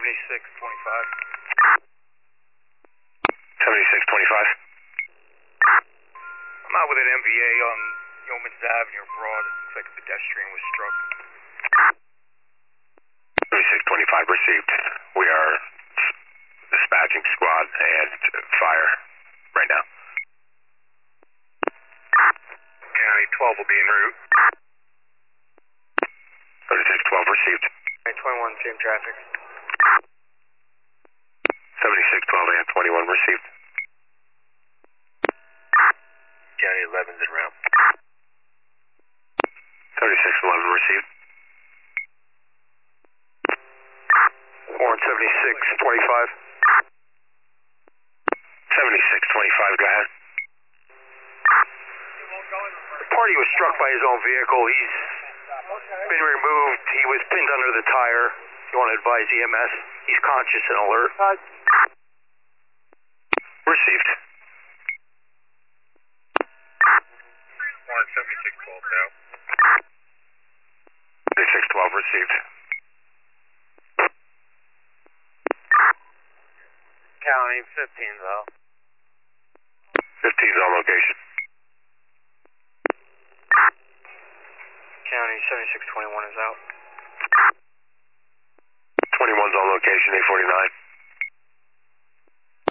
7625. 7625. I'm out with an MVA on Yeomans Avenue, Broad. Looks like a pedestrian was struck. 7625 received. We are dispatching squad and fire right now. County 12 will be en route. 3612 received. 21, same traffic. 7612 and 21 received. County 11's en route. 3611 received. Warren 7625. 7625, go ahead. The party was struck by his own vehicle. He's been removed. He was pinned under the tire. You want to advise EMS? He's conscious and alert. Received. Warren 7612 now. 3612 received. County 15 though. 15's on location. County 7621 is out. 21's on location, 849.